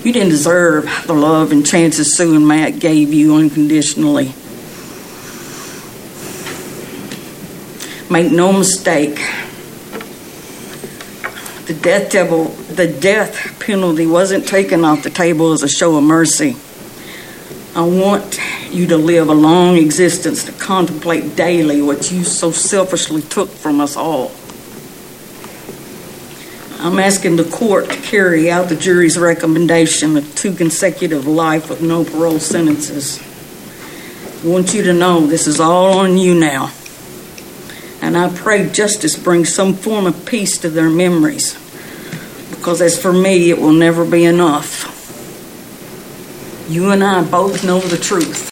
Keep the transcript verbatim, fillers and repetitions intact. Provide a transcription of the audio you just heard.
You didn't deserve the love and chances Sue and Matt gave you unconditionally. Make no mistake, the death devil, the death penalty wasn't taken off the table as a show of mercy. I want you to live a long existence to contemplate daily what you so selfishly took from us all. I'm asking the court to carry out the jury's recommendation of two consecutive life with no parole sentences. I want you to know this is all on you now. And I pray justice brings some form of peace to their memories. Because as for me, it will never be enough. You and I both know the truth.